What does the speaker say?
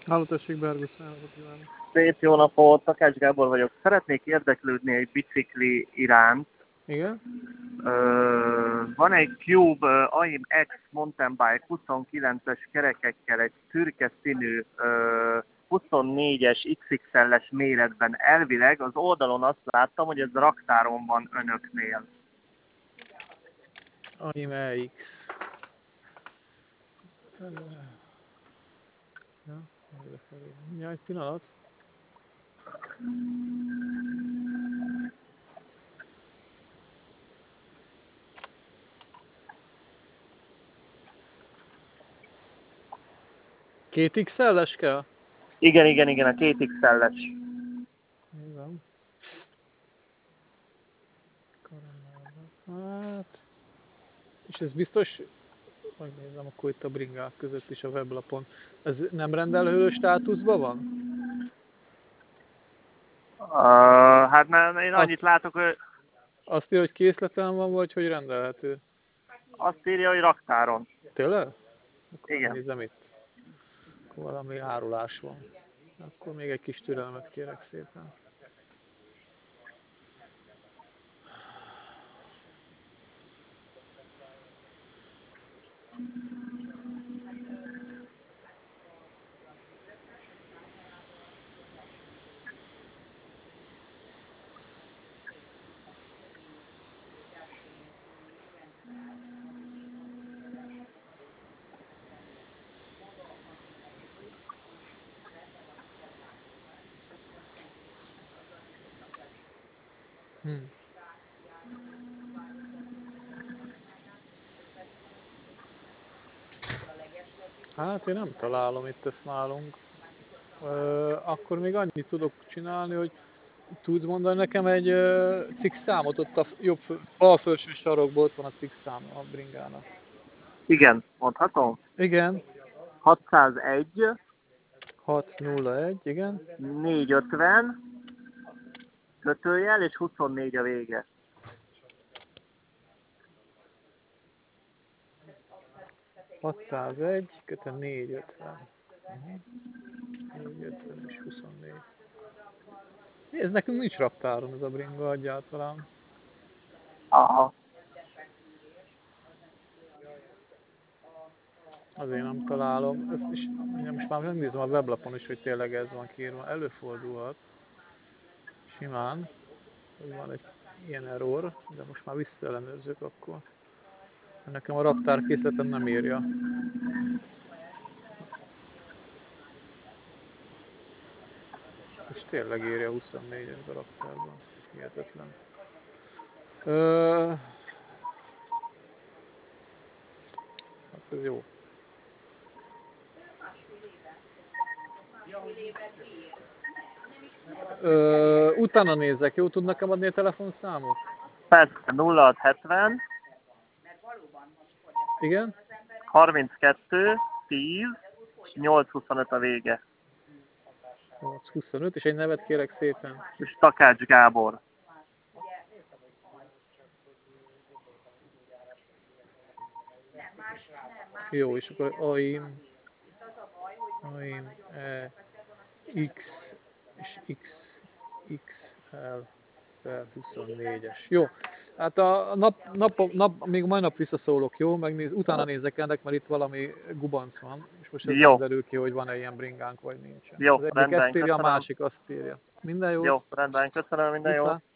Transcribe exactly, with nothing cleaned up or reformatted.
Háló, tessék, Bergusz, napot kívánok. Szép jó napot, Takács Gábor vagyok. Szeretnék érdeklődni egy bicikli iránt. Igen? Ö, van egy Cube uh, AIM X Mountain Bike huszonkilences kerekekkel, egy szürke színű uh, huszonnégyes iksz iksz el-es méretben. Elvileg az oldalon azt láttam, hogy ez raktáron van önöknél. AIM X. Ja, ja, egy pillanat. Két iksz el-es kell? Igen, igen, igen, a két iksz el-es. Igen. Hát... És ez biztos... Hogy nézem, akkor itt a bringák között is a weblapon. Ez nem rendelhető státuszban van? Uh, hát nem, én annyit Azt, látok, hogy azt írja, hogy készleten van, vagy hogy rendelhető? azt írja, hogy raktáron. Tényleg? Akkor Igen. nézem itt. Akkor valami árulás van. Akkor még egy kis türelmet kérek szépen. Hmm. Hát én nem találom itt ezt nálunk. Ö, akkor még annyit tudok csinálni, hogy tudsz mondani nekem egy ö, cikk számot, ott a jobb fő, bal felső sarokból ott van a cikk szám a bringának. Igen, mondhatom? Igen. hatszázegy hat nulla egy, igen. négyszázötven kötőjel és huszonnégy a vége. hatszázegy, kötő négyszázötven. Uh-huh. négyszázötven és huszonnégy. Ez nekünk nincs raktáron ez a bringa egyáltalán. Aha. Azért nem találom. Ezt is, most már megnézem a weblapon is, hogy tényleg ez van kiírva. Előfordulhat. Simán. Hogy van egy ilyen error, de most már visszaellenőrzök akkor. Nekem a raktárkészletem nem írja. És tényleg írja huszonnégyes a raktárban. Hihetetlen. Ö... Hát ez jó. Ö, utána nézek, jó? Tud nekem adni a telefonszámot? Persze, nulla hat hetven Igen? harminckettő tíz nyolcszázhuszonöt a vége. nyolcszázhuszonöt, és egy nevet kérek szépen. És Takács Gábor. Jó, és akkor AIM, AIM, E, X és X, X L per huszonnégyes. Jó, hát a nap, nap, nap, még mai nap visszaszólok, jó? Megnéz, utána nézek ennek, mert itt valami gubanc van, és most ez Jó. nem derül ki, hogy van-e ilyen bringánk, vagy nincsen. Jó, Az egyik rendben, ezt írja, a köszönöm. másik azt írja. Minden jót. Jó, rendben, köszönöm, minden jót. Viszlát.